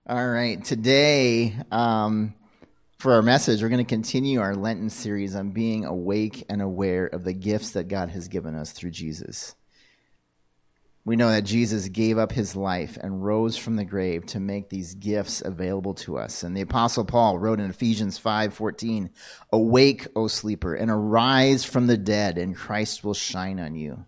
All right. Today, for our message, we're going to continue our Lenten series on being awake and aware of the gifts that God has given us through Jesus. We know that Jesus gave up his life and rose from the grave to make these gifts available to us. And the Apostle Paul wrote in Ephesians 5:14, "Awake, O sleeper, and arise from the dead, and Christ will shine on you."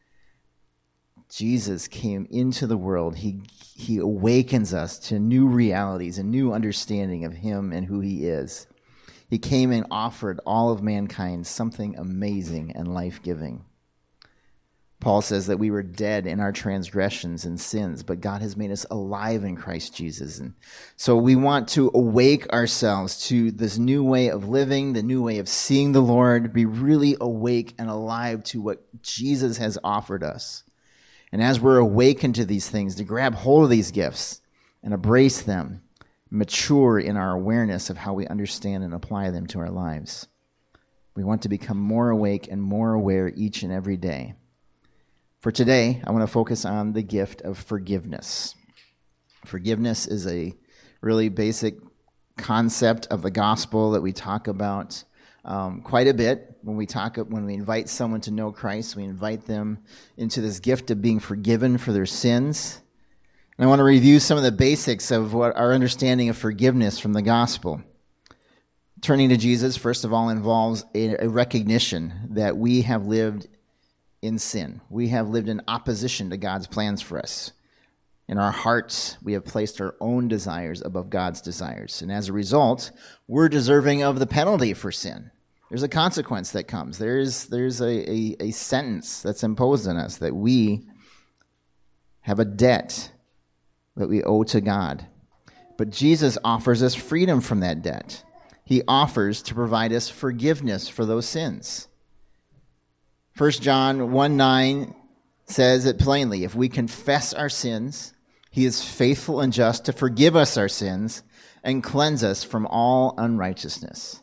Jesus came into the world. He awakens us to new realities, a new understanding of him and who he is. He came and offered all of mankind something amazing and life-giving. Paul says that we were dead in our transgressions and sins, but God has made us alive in Christ Jesus. And so we want to awake ourselves to this new way of living, the new way of seeing the Lord, be really awake and alive to what Jesus has offered us. And as we're awakened to these things, to grab hold of these gifts and embrace them, mature in our awareness of how we understand and apply them to our lives. We want to become more awake and more aware each and every day. For today, I want to focus on the gift of forgiveness. Forgiveness is a really basic concept of the gospel that we talk about quite a bit. When we invite someone to know Christ, we invite them into this gift of being forgiven for their sins. And I want to review some of the basics of what our understanding of forgiveness from the gospel. Turning to Jesus, first of all, involves a recognition that we have lived in sin. We have lived in opposition to God's plans for us. In our hearts, we have placed our own desires above God's desires. And as a result, we're deserving of the penalty for sin. There's a consequence that comes. There's a sentence that's imposed on us that we have a debt that we owe to God. But Jesus offers us freedom from that debt. He offers to provide us forgiveness for those sins. 1 John 1:9 says it plainly, if we confess our sins, he is faithful and just to forgive us our sins and cleanse us from all unrighteousness.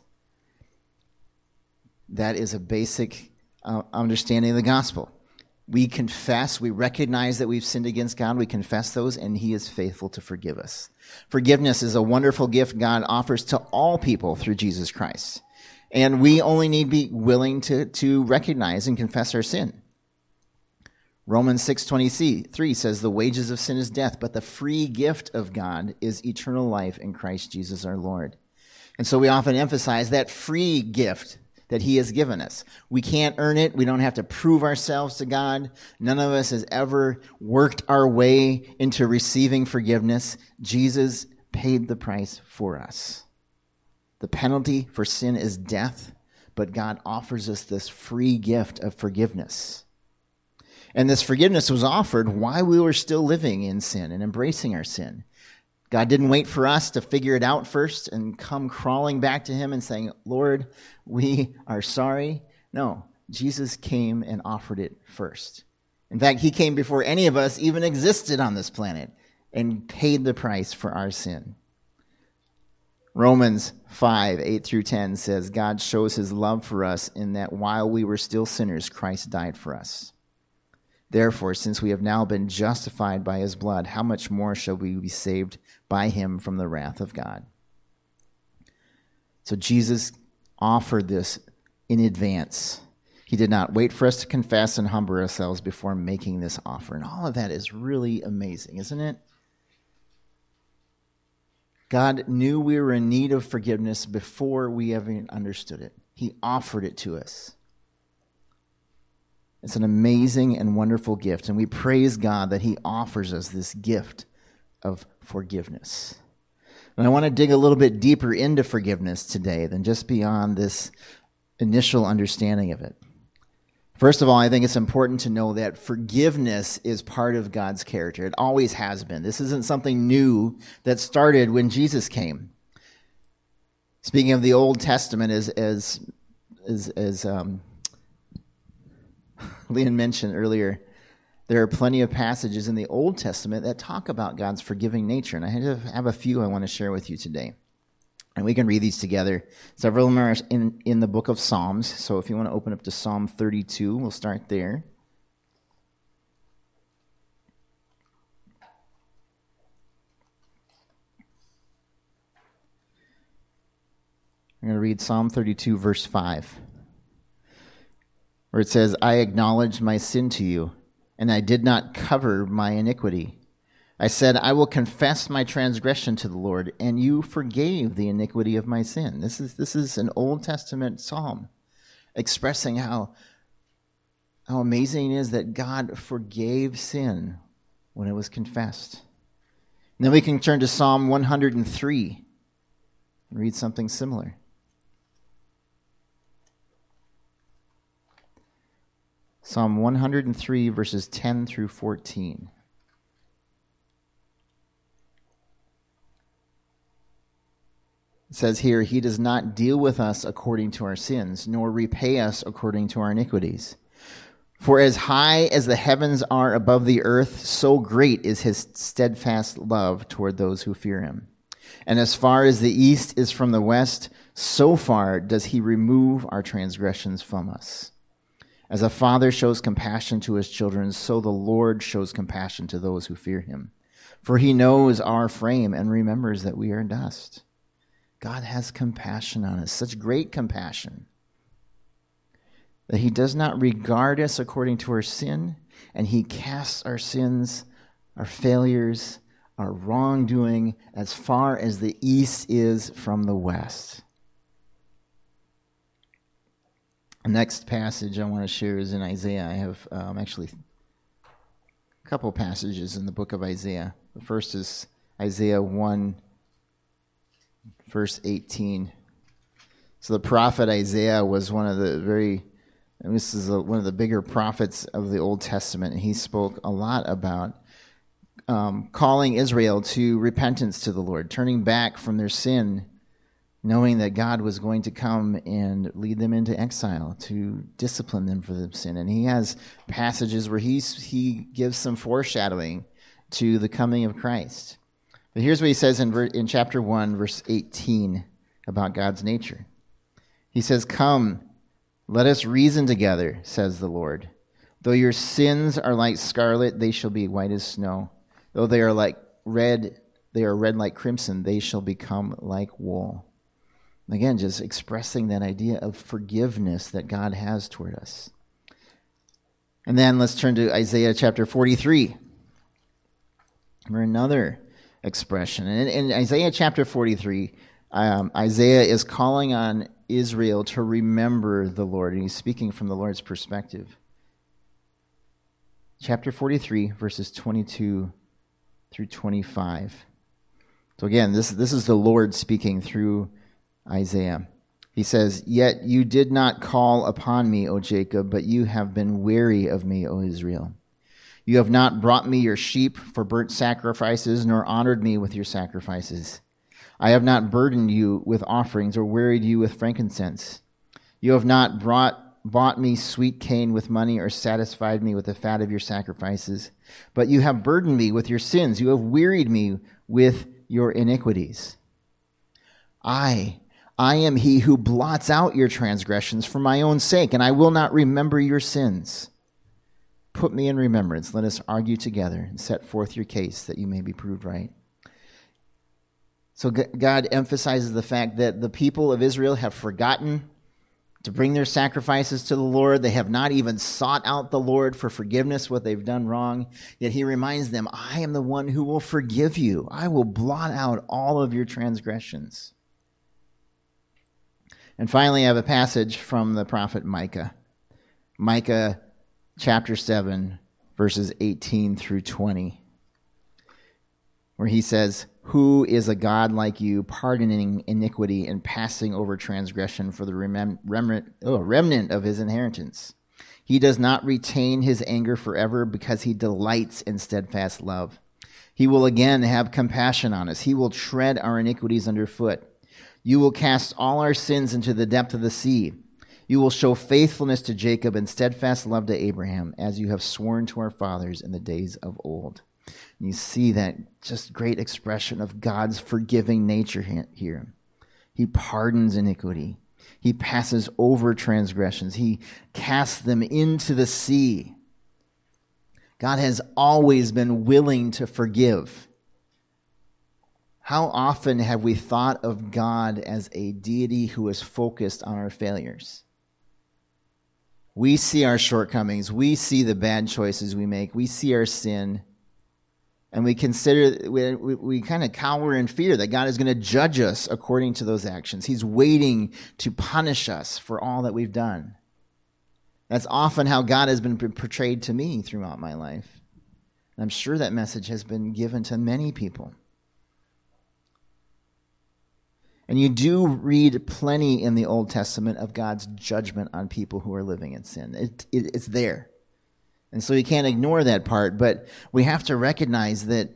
That is a basic understanding of the gospel. We confess, we recognize that we've sinned against God, we confess those, and he is faithful to forgive us. Forgiveness is a wonderful gift God offers to all people through Jesus Christ. And we only need to be willing to recognize and confess our sin. Romans 6:23 says, the wages of sin is death, but the free gift of God is eternal life in Christ Jesus our Lord. And so we often emphasize that free gift that he has given us. We can't earn it. We don't have to prove ourselves to God. None of us has ever worked our way into receiving forgiveness. Jesus paid the price for us. The penalty for sin is death, but God offers us this free gift of forgiveness. And this forgiveness was offered while we were still living in sin and embracing our sin. God didn't wait for us to figure it out first and come crawling back to him and saying, Lord, we are sorry. No, Jesus came and offered it first. In fact, he came before any of us even existed on this planet and paid the price for our sin. Romans 5:8-10 says, God shows his love for us in that while we were still sinners, Christ died for us. Therefore, since we have now been justified by his blood, how much more shall we be saved by him from the wrath of God? So Jesus offered this in advance. He did not wait for us to confess and humble ourselves before making this offer. And all of that is really amazing, isn't it? God knew we were in need of forgiveness before we ever understood it. He offered it to us. It's an amazing and wonderful gift, and we praise God that he offers us this gift of forgiveness. And I want to dig a little bit deeper into forgiveness today than just beyond this initial understanding of it. First of all, I think it's important to know that forgiveness is part of God's character. It always has been. This isn't something new that started when Jesus came. Speaking of the Old Testament, as Leon mentioned earlier, there are plenty of passages in the Old Testament that talk about God's forgiving nature, and I have a few I want to share with you today. And we can read these together. Several of them are in the book of Psalms, so if you want to open up to Psalm 32, we'll start there. I'm going to read Psalm 32, verse 5, where it says, I acknowledged my sin to you, and I did not cover my iniquity. I said, I will confess my transgression to the Lord, and you forgave the iniquity of my sin. This is an Old Testament psalm expressing how amazing it is that God forgave sin when it was confessed. And then we can turn to Psalm 103 and read something similar. Psalm 103, verses 10 through 14. It says here, He does not deal with us according to our sins, nor repay us according to our iniquities. For as high as the heavens are above the earth, so great is His steadfast love toward those who fear Him. And as far as the east is from the west, so far does He remove our transgressions from us. As a father shows compassion to his children, so the Lord shows compassion to those who fear Him. For He knows our frame and remembers that we are dust. God has compassion on us, such great compassion, that He does not regard us according to our sin, and He casts our sins, our failures, our wrongdoing as far as the east is from the west. The next passage I want to share is in Isaiah. I have actually a couple passages in the book of Isaiah. The first is Isaiah 1, verse 18. So the prophet Isaiah was one of the one of the bigger prophets of the Old Testament, and he spoke a lot about calling Israel to repentance to the Lord, turning back from their sin, knowing that God was going to come and lead them into exile to discipline them for their sin. And he has passages where he gives some foreshadowing to the coming of Christ. But here's what he says in chapter 1, verse 18 about God's nature. He says, Come, let us reason together, says the Lord. Though your sins are like scarlet, they shall be white as snow. Though they are red like crimson, they shall become like wool. Again, just expressing that idea of forgiveness that God has toward us. And then let's turn to Isaiah chapter 43 for another expression. And in Isaiah chapter 43, Isaiah is calling on Israel to remember the Lord, and he's speaking from the Lord's perspective. Chapter 43, verses 22 through 25. So again, this is the Lord speaking through Isaiah. He says, Yet you did not call upon me, O Jacob, but you have been weary of me, O Israel. You have not brought me your sheep for burnt sacrifices, nor honored me with your sacrifices. I have not burdened you with offerings or wearied you with frankincense. You have not bought me sweet cane with money or satisfied me with the fat of your sacrifices. But you have burdened me with your sins. You have wearied me with your iniquities. I am he who blots out your transgressions for my own sake, and I will not remember your sins. Put me in remembrance. Let us argue together and set forth your case that you may be proved right. So God emphasizes the fact that the people of Israel have forgotten to bring their sacrifices to the Lord. They have not even sought out the Lord for forgiveness, what they've done wrong. Yet He reminds them, I am the one who will forgive you. I will blot out all of your transgressions. And finally, I have a passage from the prophet Micah. Micah chapter 7, verses 18 through 20, where he says, Who is a God like you, pardoning iniquity and passing over transgression for the remnant of His inheritance? He does not retain His anger forever, because He delights in steadfast love. He will again have compassion on us. He will tread our iniquities underfoot. You will cast all our sins into the depth of the sea. You will show faithfulness to Jacob and steadfast love to Abraham, as you have sworn to our fathers in the days of old. And you see that just great expression of God's forgiving nature here. He pardons iniquity. He passes over transgressions. He casts them into the sea. God has always been willing to forgive. How often have we thought of God as a deity who is focused on our failures? We see our shortcomings. We see the bad choices we make. We see our sin. And we consider, we kind of cower in fear that God is going to judge us according to those actions. He's waiting to punish us for all that we've done. That's often how God has been portrayed to me throughout my life. And I'm sure that message has been given to many people. And you do read plenty in the Old Testament of God's judgment on people who are living in sin. It's there. And so you can't ignore that part, but we have to recognize that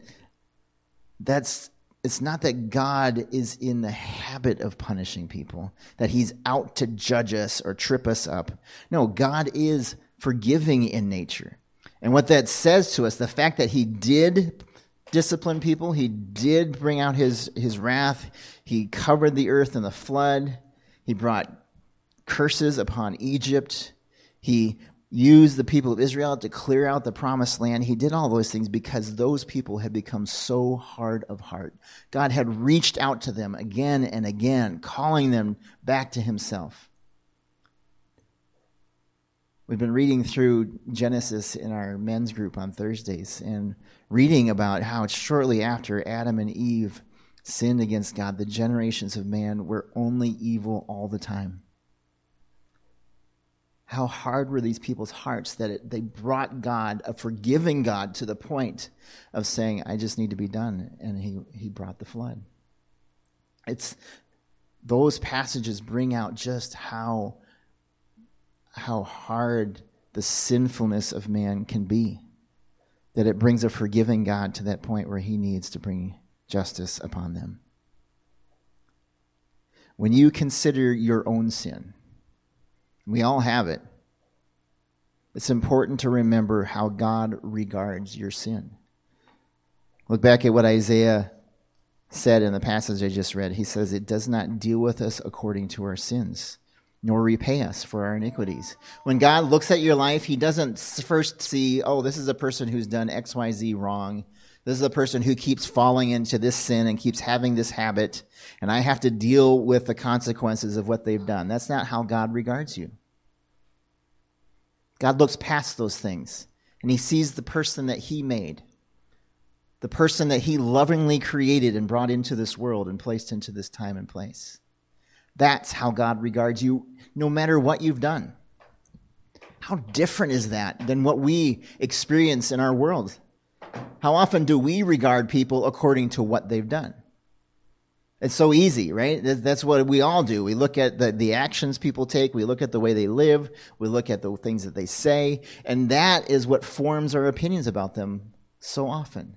it's not that God is in the habit of punishing people, that he's out to judge us or trip us up. No, God is forgiving in nature. And what that says to us, the fact that he did discipline people, he did bring out his wrath, he covered the earth in the flood, he brought curses upon Egypt, he used the people of Israel to clear out the promised land. He did all those things because those people had become so hard of heart. God had reached out to them again and again, calling them back to himself. We've been reading through Genesis in our men's group on Thursdays and reading about how shortly after Adam and Eve sinned against God, the generations of man were only evil all the time. How hard were these people's hearts that they brought God, a forgiving God, to the point of saying, I just need to be done. And he brought the flood. Those passages bring out just how hard the sinfulness of man can be. That it brings a forgiving God to that point where he needs to bring justice upon them. When you consider your own sin, we all have it. It's important to remember how God regards your sin. Look back at what Isaiah said in the passage I just read. He says, it does not deal with us according to our sins, nor repay us for our iniquities. When God looks at your life, he doesn't first see, oh, this is a person who's done X, Y, Z wrong. This is a person who keeps falling into this sin and keeps having this habit, and I have to deal with the consequences of what they've done. That's not how God regards you. God looks past those things, and he sees the person that he made, the person that he lovingly created and brought into this world and placed into this time and place. That's how God regards you, no matter what you've done. How different is that than what we experience in our world? How often do we regard people according to what they've done? It's so easy, right? That's what we all do. We look at the actions people take. We look at the way they live. We look at the things that they say. And that is what forms our opinions about them so often.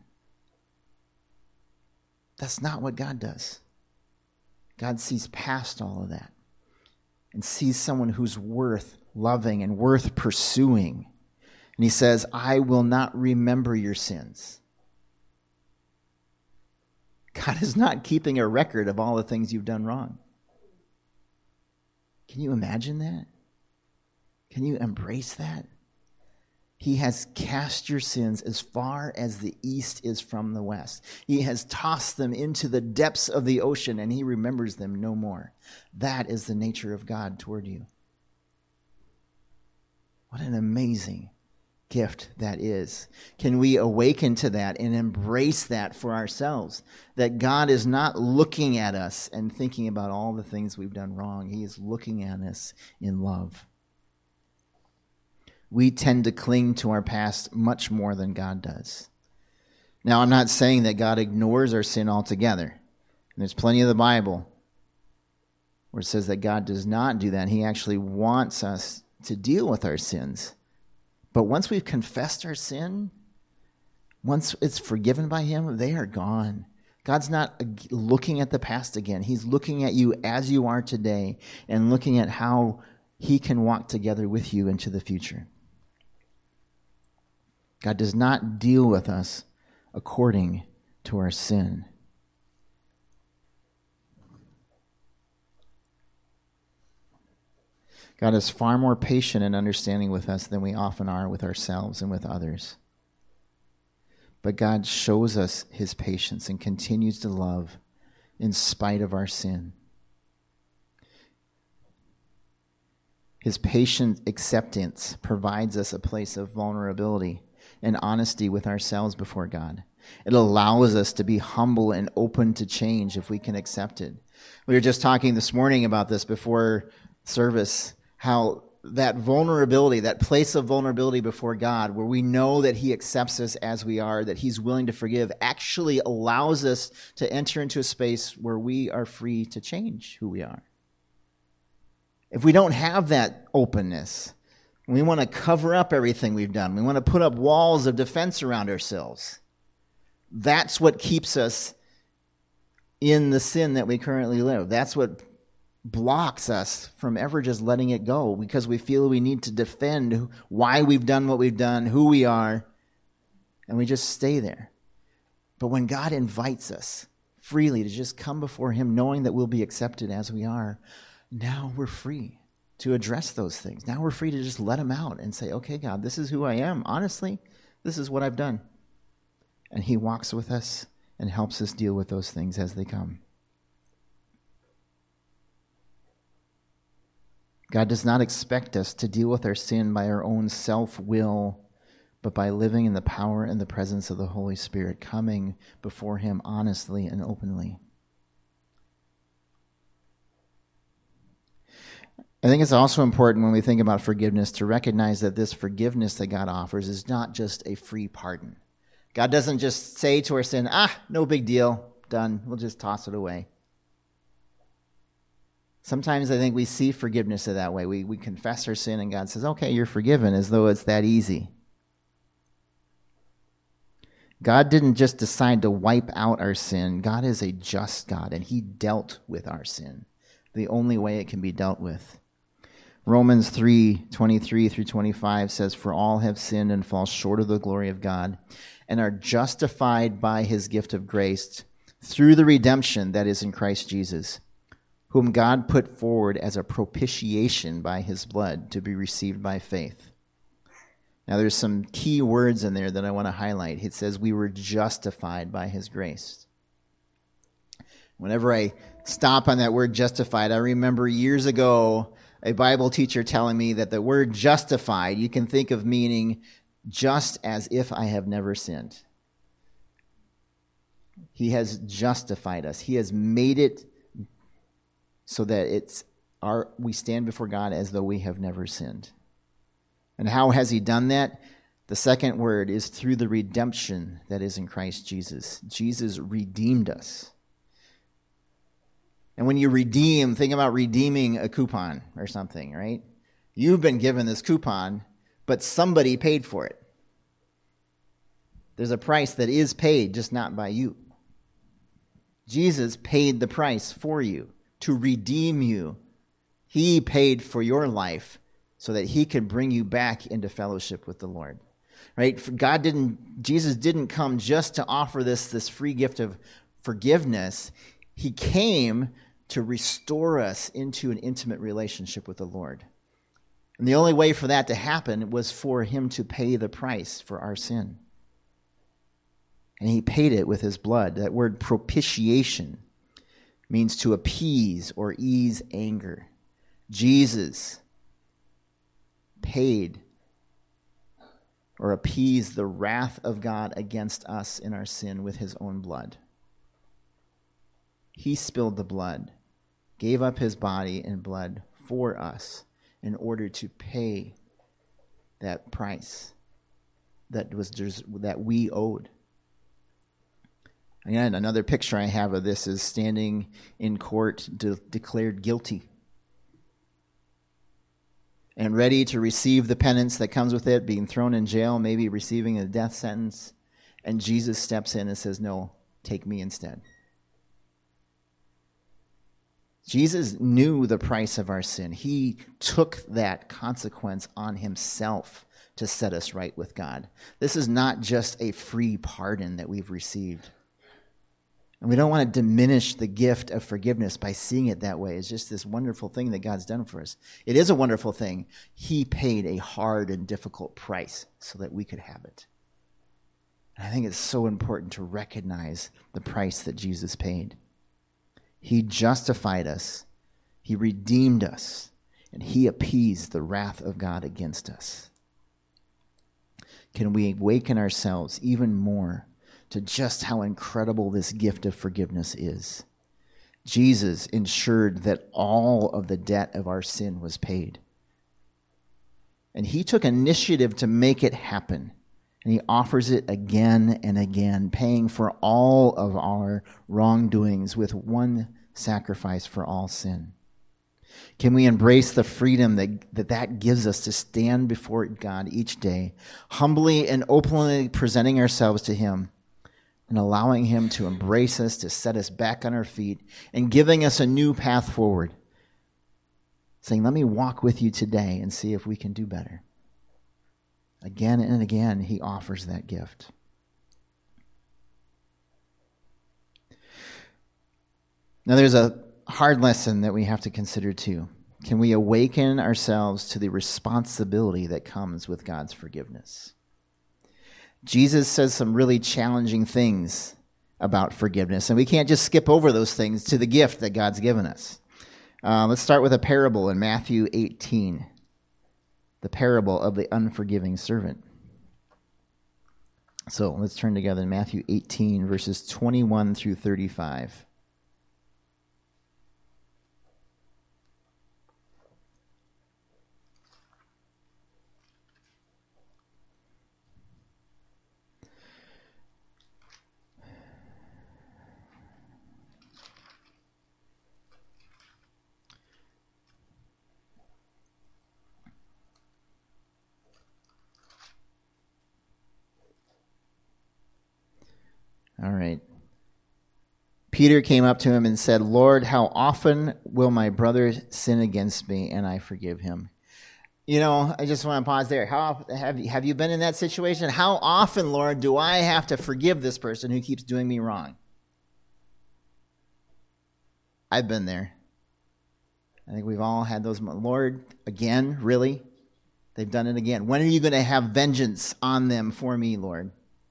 That's not what God does. God sees past all of that and sees someone who's worth loving and worth pursuing. And he says, I will not remember your sins. God is not keeping a record of all the things you've done wrong. Can you imagine that? Can you embrace that? He has cast your sins as far as the east is from the west. He has tossed them into the depths of the ocean, and he remembers them no more. That is the nature of God toward you. What an amazing gift that is. Can we awaken to that and embrace that for ourselves? That God is not looking at us and thinking about all the things we've done wrong. He is looking at us in love. We tend to cling to our past much more than God does. Now, I'm not saying that God ignores our sin altogether. And there's plenty of the Bible where it says that God does not do that. He actually wants us to deal with our sins. But once we've confessed our sin, once it's forgiven by him, they are gone. God's not looking at the past again. He's looking at you as you are today and looking at how he can walk together with you into the future. God does not deal with us according to our sin. God is far more patient and understanding with us than we often are with ourselves and with others. But God shows us his patience and continues to love in spite of our sin. His patient acceptance provides us a place of vulnerability and honesty with ourselves before God. It allows us to be humble and open to change if we can accept it. We were just talking this morning about this before service, how that vulnerability, that place of vulnerability before God, where we know that he accepts us as we are, that he's willing to forgive, actually allows us to enter into a space where we are free to change who we are. If we don't have that openness, we want to cover up everything we've done. We want to put up walls of defense around ourselves. That's what keeps us in the sin that we currently live. That's what blocks us from ever just letting it go, because we feel we need to defend why we've done what we've done, who we are, and we just stay there. But when God invites us freely to just come before him, knowing that we'll be accepted as we are, now we're free to address those things. Now we're free to just let him out and say, okay, God, this is who I am. Honestly, this is what I've done. And he walks with us and helps us deal with those things as they come. God does not expect us to deal with our sin by our own self-will, but by living in the power and the presence of the Holy Spirit, coming before him honestly and openly. I think it's also important when we think about forgiveness to recognize that this forgiveness that God offers is not just a free pardon. God doesn't just say to our sin, no big deal, done, we'll just toss it away. Sometimes I think we see forgiveness that way. We confess our sin and God says, okay, you're forgiven, as though it's that easy. God didn't just decide to wipe out our sin. God is a just God, and he dealt with our sin the only way it can be dealt with. Romans 3:23-25 says, "For all have sinned and fall short of the glory of God, and are justified by his gift of grace through the redemption that is in Christ Jesus, whom God put forward as a propitiation by his blood to be received by faith." Now there's some key words in there that I want to highlight. It says we were justified by his grace. Whenever I stop on that word justified, I remember years ago a Bible teacher telling me that the word justified, you can think of meaning just as if I have never sinned. He has justified us. He has made it so that we stand before God as though we have never sinned. And how has he done that? The second word is through the redemption that is in Christ Jesus. Jesus redeemed us. And when you redeem, think about redeeming a coupon or something, right? You've been given this coupon, but somebody paid for it. There's a price that is paid, just not by you. Jesus paid the price for you to redeem you. He paid for your life so that he could bring you back into fellowship with the Lord. Right? Jesus didn't come just to offer this free gift of forgiveness. He came to restore us into an intimate relationship with the Lord. And the only way for that to happen was for him to pay the price for our sin. And he paid it with his blood. That word propitiation means to appease or ease anger. Jesus paid or appeased the wrath of God against us in our sin with his own blood. He spilled the blood, gave up his body and blood for us in order to pay that price that we owed. Again, another picture I have of this is standing in court declared guilty and ready to receive the penance that comes with it, being thrown in jail, maybe receiving a death sentence. And Jesus steps in and says, no, take me instead. Jesus knew the price of our sin. He took that consequence on himself to set us right with God. This is not just a free pardon that we've received. And we don't want to diminish the gift of forgiveness by seeing it that way. It's just this wonderful thing that God's done for us. It is a wonderful thing. He paid a hard and difficult price so that we could have it. And I think it's so important to recognize the price that Jesus paid. He justified us, he redeemed us, and he appeased the wrath of God against us. Can we awaken ourselves even more to just how incredible this gift of forgiveness is? Jesus ensured that all of the debt of our sin was paid. And he took initiative to make it happen. And he offers it again and again, paying for all of our wrongdoings with one sacrifice for all sin. Can we embrace the freedom that gives us to stand before God each day, humbly and openly presenting ourselves to him and allowing him to embrace us, to set us back on our feet, and giving us a new path forward, saying, let me walk with you today and see if we can do better. Again and again, he offers that gift. Now, there's a hard lesson that we have to consider too. Can we awaken ourselves to the responsibility that comes with God's forgiveness? Jesus says some really challenging things about forgiveness, and we can't just skip over those things to the gift that God's given us. Let's start with a parable in Matthew 18. The parable of the unforgiving servant. So let's turn together in Matthew 18, verses 21 through 35. All right. Peter came up to him and said, Lord, how often will my brother sin against me and I forgive him? You know, I just want to pause there. How have you been in that situation? How often, Lord, do I have to forgive this person who keeps doing me wrong? I've been there. I think we've all had those moments. Lord, again, really? They've done it again. When are you going to have vengeance on them for me, Lord?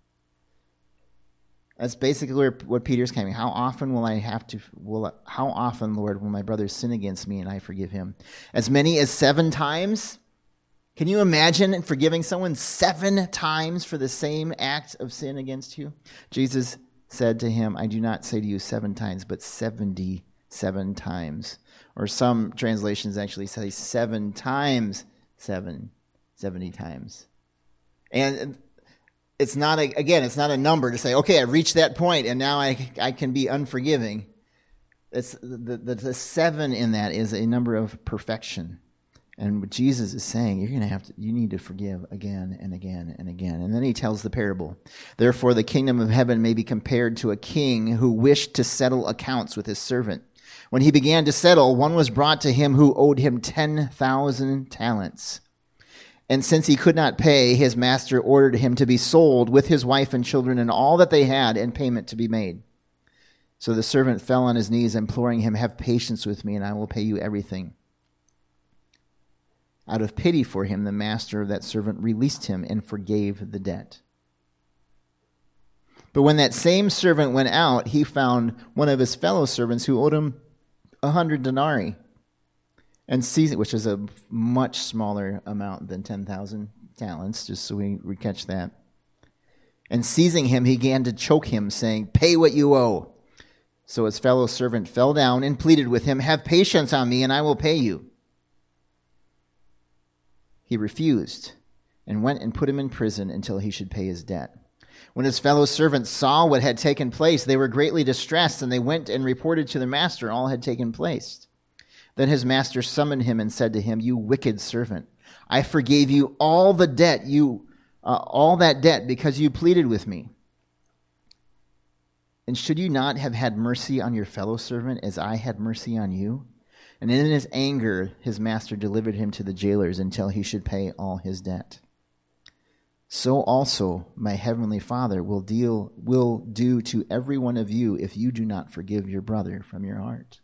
That's basically what Peter's claiming. How often, Lord, will my brother sin against me and I forgive him? As many as 7 times? Can you imagine forgiving someone 7 times for the same act of sin against you? Jesus said to him, I do not say to you 7 times, but 77 times. Or some translations actually say 7 times 7, 70 times. And it's not a number to say, okay, I reached that point and now I can be unforgiving. It's the 7 in that is a number of perfection. And what Jesus is saying, you need to forgive again and again and again. And then he tells the parable. Therefore, the kingdom of heaven may be compared to a king who wished to settle accounts with his servant. When he began to settle, one was brought to him who owed him 10,000 talents. And since he could not pay, his master ordered him to be sold with his wife and children and all that they had, and payment to be made. So the servant fell on his knees, imploring him, have patience with me, and I will pay you everything. Out of pity for him, the master of that servant released him and forgave the debt. But when that same servant went out, he found one of his fellow servants who owed him 100 denarii. And seizing, which is a much smaller amount than 10,000 talents, just so we catch that. And seizing him, he began to choke him, saying, pay what you owe. So his fellow servant fell down and pleaded with him, have patience on me, and I will pay you. He refused and went and put him in prison until he should pay his debt. When his fellow servants saw what had taken place, they were greatly distressed, and they went and reported to their master all had taken place. Then his master summoned him and said to him, you wicked servant, I forgave you all that debt because you pleaded with me. And should you not have had mercy on your fellow servant as I had mercy on you? And in his anger, his master delivered him to the jailers until he should pay all his debt. So also my heavenly Father will do to every one of you if you do not forgive your brother from your heart.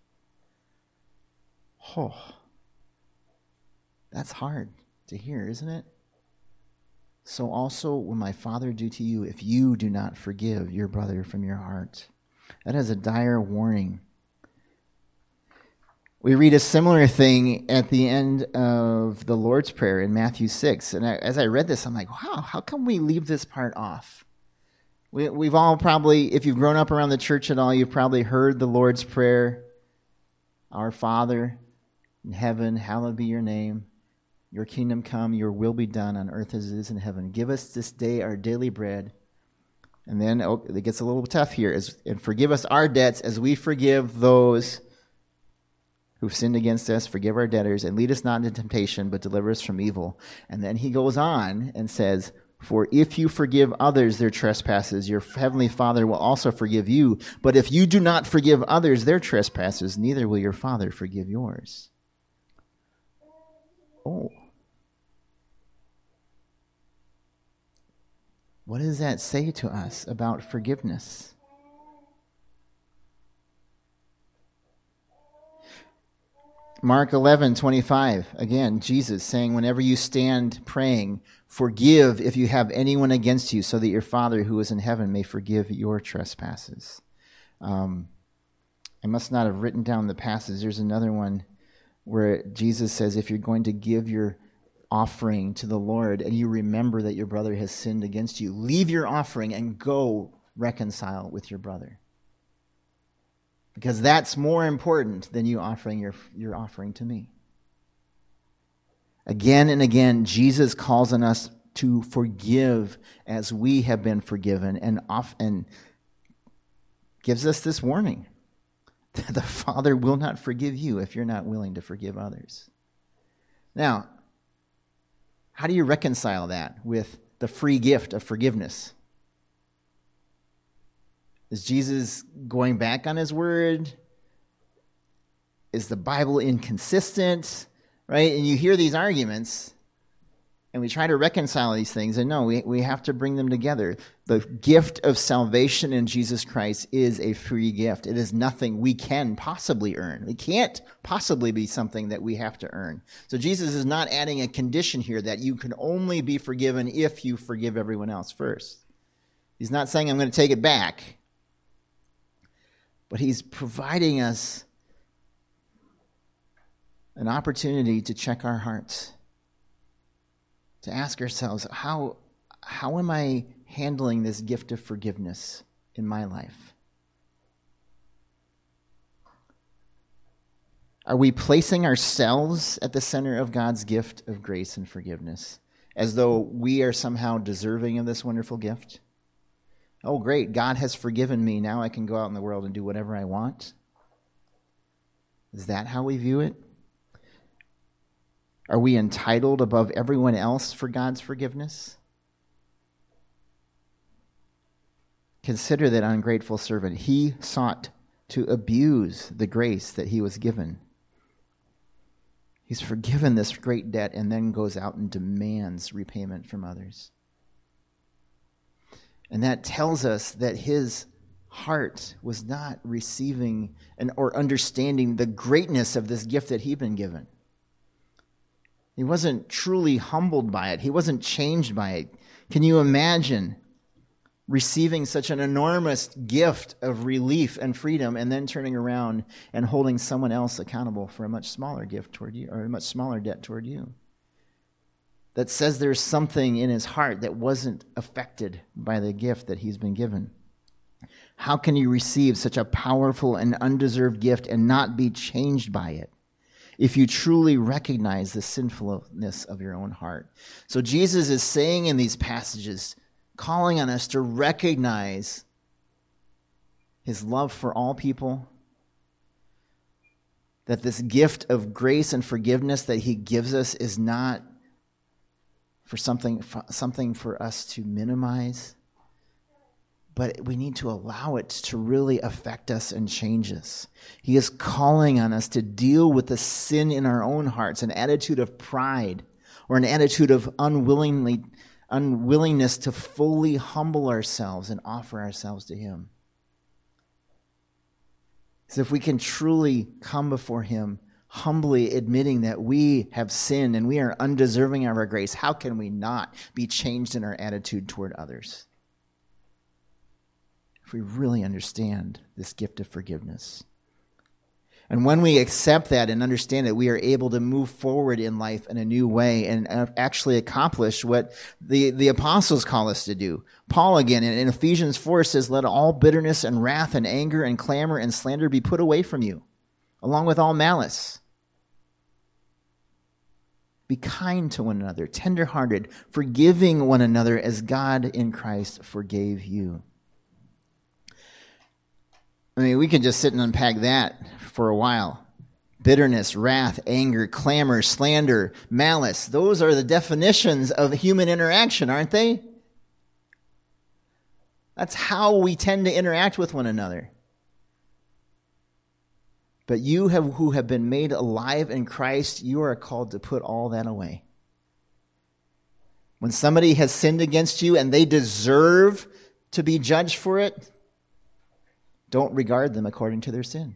Oh, that's hard to hear, isn't it? so also will my Father do to you if you do not forgive your brother from your heart. That is a dire warning. We read a similar thing at the end of the Lord's Prayer in Matthew 6. And as I read this, I'm like, wow, how come we leave this part off? We've all probably, if you've grown up around the church at all, you've probably heard the Lord's Prayer. Our Father in heaven, hallowed be your name. Your kingdom come, your will be done on earth as it is in heaven. Give us this day our daily bread. And then it gets a little tough here. And forgive us our debts as we forgive those who've sinned against us. Forgive our debtors and lead us not into temptation, but deliver us from evil. And then he goes on and says, for if you forgive others their trespasses, your heavenly Father will also forgive you. But if you do not forgive others their trespasses, neither will your Father forgive yours. Oh. What does that say to us about forgiveness? Mark 11:25, again, Jesus saying, whenever you stand praying, forgive if you have anyone against you, so that your Father who is in heaven may forgive your trespasses. I must not have written down the passage. There's another one where Jesus says, if you're going to give your offering to the Lord and you remember that your brother has sinned against you, leave your offering and go reconcile with your brother. Because that's more important than you offering your offering to me. Again and again, Jesus calls on us to forgive as we have been forgiven, and gives us this warning. The Father will not forgive you if you're not willing to forgive others. Now, how do you reconcile that with the free gift of forgiveness? Is Jesus going back on his word? Is the Bible inconsistent? Right? And you hear these arguments, and we try to reconcile these things, and no, we have to bring them together. The gift of salvation in Jesus Christ is a free gift. It is nothing we can possibly earn. It can't possibly be something that we have to earn. So Jesus is not adding a condition here that you can only be forgiven if you forgive everyone else first. He's not saying, I'm going to take it back. But he's providing us an opportunity to check our hearts, to ask ourselves, how am I handling this gift of forgiveness in my life? Are we placing ourselves at the center of God's gift of grace and forgiveness, as though we are somehow deserving of this wonderful gift? Oh, great, God has forgiven me. Now I can go out in the world and do whatever I want. Is that how we view it? Are we entitled above everyone else for God's forgiveness? Consider that ungrateful servant. He sought to abuse the grace that he was given. He's forgiven this great debt and then goes out and demands repayment from others. And that tells us that his heart was not receiving or understanding the greatness of this gift that he'd been given. He wasn't truly humbled by it. He wasn't changed by it. Can you imagine receiving such an enormous gift of relief and freedom and then turning around and holding someone else accountable for a much smaller gift toward you, or a much smaller debt toward you? That says there's something in his heart that wasn't affected by the gift that he's been given. How can you receive such a powerful and undeserved gift and not be changed by it if you truly recognize the sinfulness of your own heart? So Jesus is saying in these passages, calling on us to recognize his love for all people, that this gift of grace and forgiveness that he gives us is not for something for us to minimize, but we need to allow it to really affect us and change us. He is calling on us to deal with the sin in our own hearts, an attitude of pride or an attitude of unwillingness to fully humble ourselves and offer ourselves to him. So if we can truly come before him humbly admitting that we have sinned and we are undeserving of our grace, how can we not be changed in our attitude toward others? If we really understand this gift of forgiveness. And when we accept that and understand it, we are able to move forward in life in a new way and actually accomplish what the apostles call us to do. Paul, again, in Ephesians 4 says, "Let all bitterness and wrath and anger and clamor and slander be put away from you, along with all malice. Be kind to one another, tenderhearted, forgiving one another as God in Christ forgave you." I mean, we can just sit and unpack that for a while. Bitterness, wrath, anger, clamor, slander, malice. Those are the definitions of human interaction, aren't they? That's how we tend to interact with one another. But who have been made alive in Christ, you are called to put all that away. When somebody has sinned against you and they deserve to be judged for it, don't regard them according to their sin.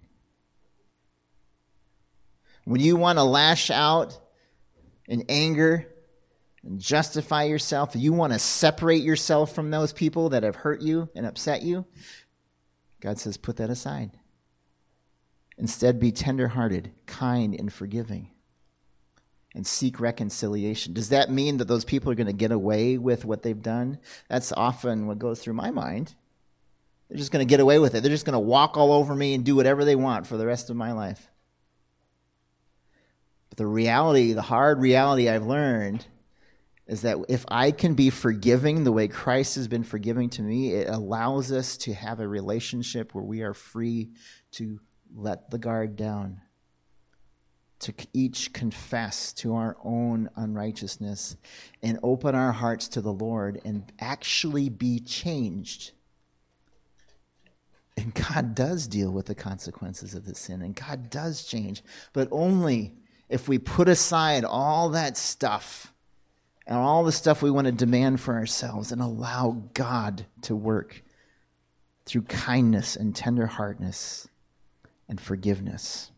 When you want to lash out in anger and justify yourself, you want to separate yourself from those people that have hurt you and upset you, God says, put that aside. Instead, be tenderhearted, kind, and forgiving, and seek reconciliation. Does that mean that those people are going to get away with what they've done? That's often what goes through my mind. They're just going to get away with it. They're just going to walk all over me and do whatever they want for the rest of my life. But the reality, the hard reality I've learned is that if I can be forgiving the way Christ has been forgiving to me, it allows us to have a relationship where we are free to let the guard down, to each confess to our own unrighteousness and open our hearts to the Lord and actually be changed. And God does deal with the consequences of the sin, and God does change, but only if we put aside all that stuff and all the stuff we want to demand for ourselves and allow God to work through kindness and tenderheartedness and forgiveness.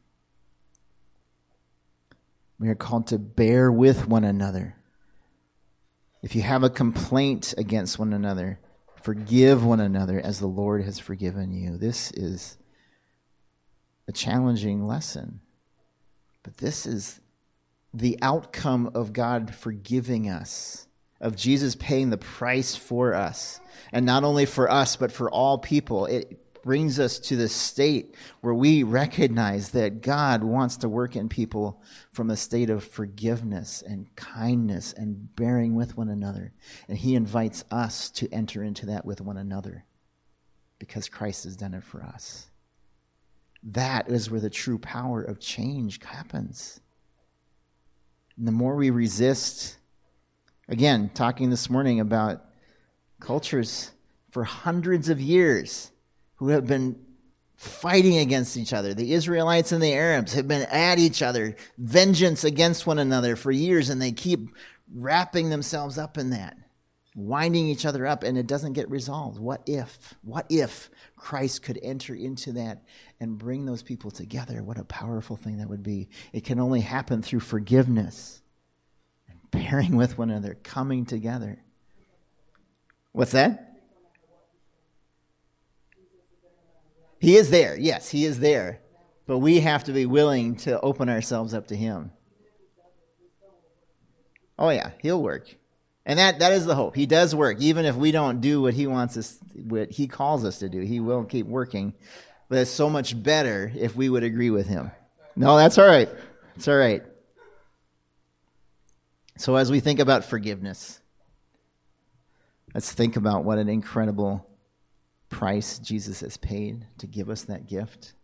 We are called to bear with one another. If you have a complaint against one another, forgive one another as the Lord has forgiven you. This is a challenging lesson, but this is the outcome of God forgiving us, of Jesus paying the price for us, and not only for us, but for all people. It brings us to the state where we recognize that God wants to work in people from a state of forgiveness and kindness and bearing with one another. And he invites us to enter into that with one another because Christ has done it for us. That is where the true power of change happens. And the more we resist, again, talking this morning about cultures for hundreds of years who have been fighting against each other. The Israelites and the Arabs have been at each other, vengeance against one another for years, and they keep wrapping themselves up in that, winding each other up, and it doesn't get resolved. What if Christ could enter into that and bring those people together? What a powerful thing that would be. It can only happen through forgiveness and bearing with one another, coming together. What's that? He is there. Yes, he is there. But we have to be willing to open ourselves up to him. Oh yeah, he'll work. And that is the hope. He does work. Even if we don't do what he wants us, what he calls us to do, he will keep working. But it's so much better if we would agree with him. No, that's all right. It's all right. So as we think about forgiveness, let's think about what an incredible price Jesus has paid to give us that gift.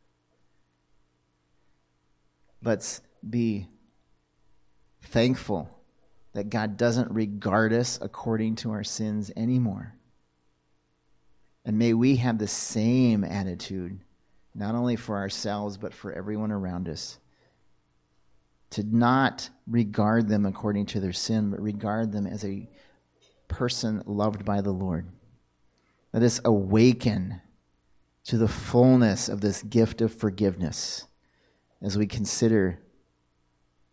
Let's be thankful that God doesn't regard us according to our sins anymore. And may we have the same attitude, not only for ourselves, but for everyone around us, to not regard them according to their sin, but regard them as a person loved by the Lord. Let us awaken to the fullness of this gift of forgiveness as we consider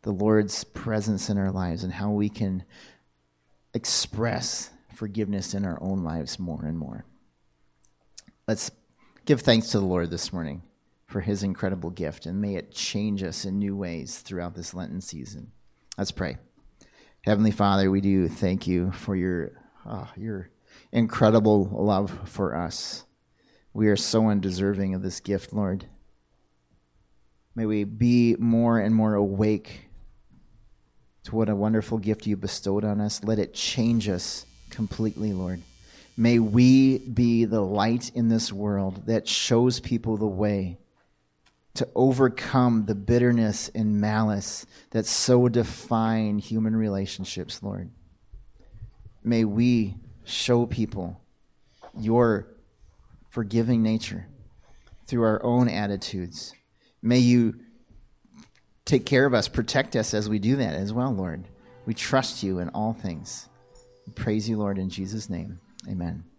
the Lord's presence in our lives and how we can express forgiveness in our own lives more and more. Let's give thanks to the Lord this morning for his incredible gift, and may it change us in new ways throughout this Lenten season. Let's pray. Heavenly Father, we do thank you for your incredible love for us. We are so undeserving of this gift, Lord. May we be more and more awake to what a wonderful gift you bestowed on us. Let it change us completely, Lord. May we be the light in this world that shows people the way to overcome the bitterness and malice that so define human relationships, Lord. May we show people your forgiving nature through our own attitudes. May you take care of us, protect us as we do that as well, Lord. We trust you in all things. We praise you, Lord, in Jesus' name. Amen.